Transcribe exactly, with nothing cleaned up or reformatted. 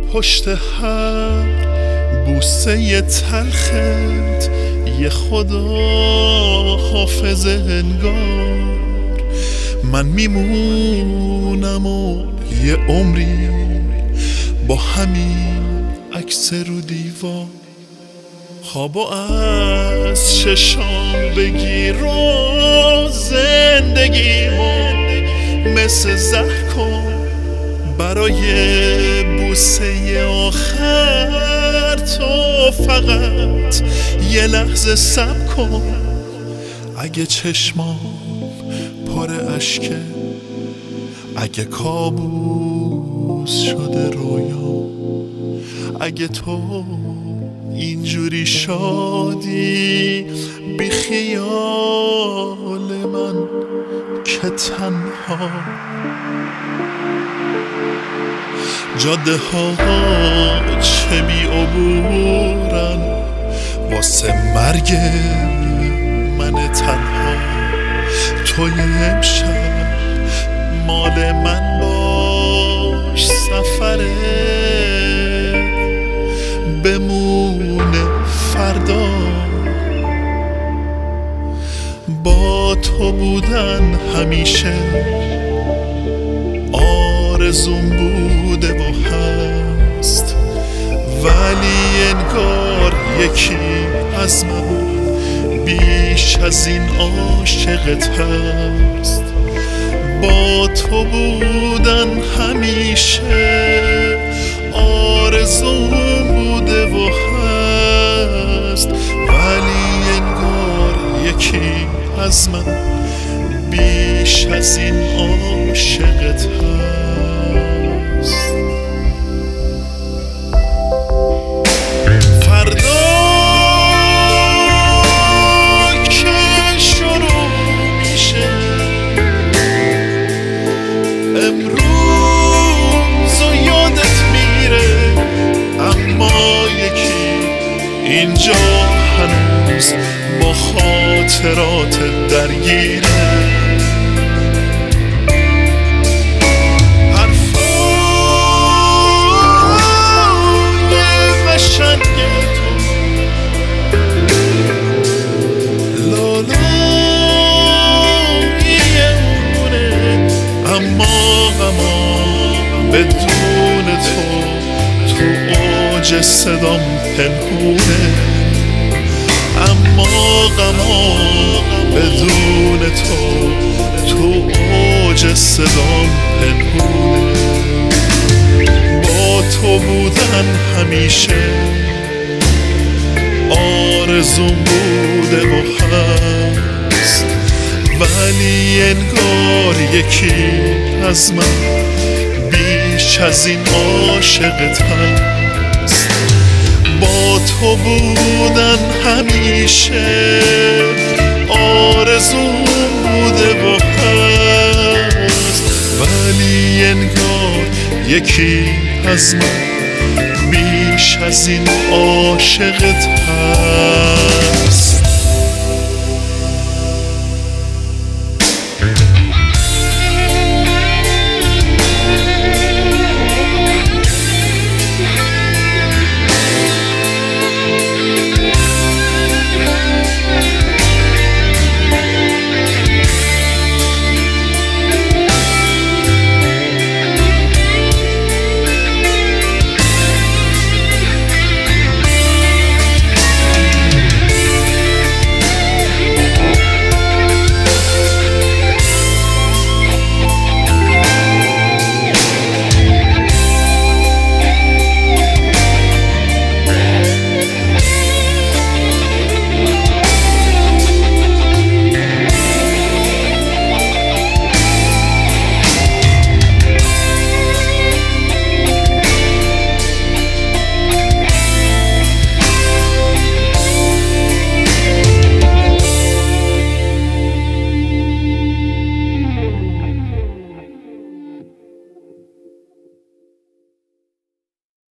پشت هر بوسه تلخت یه خدا حافظ انگار. من میمونم و یه عمری با همین عکس رو دیوار. خوابو از چشام بگیر و زندگیمو مثل زهر کن. برای بوسه آخر تو فقط یه لحظه صبر کن. اگه چشمام پر اشکه، اگه کابوس شده رویا، اگه تو اینجوری شادی بی خیال من که تنها. جاده ها چه بی عبورن واسه مرگ من تنها. توی امشب مال من باش، سفره بمونه فردا. با تو بودن همیشه آرزوم بوده و هست، ولی انگار یکی از من بیش از این عاشقت هست. با تو بودن همیشه آرزوم بوده و هست، ولی انگار یکی از من بیش از این عاشقت هست. فردا که شروع میشه امروز و یادت میره، اما یکی اینجا هنوز با خاطرات درگیره. بدون تو تو اوج صدام پنهونه، اما غما بدون تو تو اوج صدام پنهونه. با تو بودن همیشه آرزوم بوده و هست، ولی انگار یکی از من بیش از این عاشقت هست. با تو بودن همیشه آرزوم بوده و هست، ولی انگار یکی از من بیش از این عاشقت هست.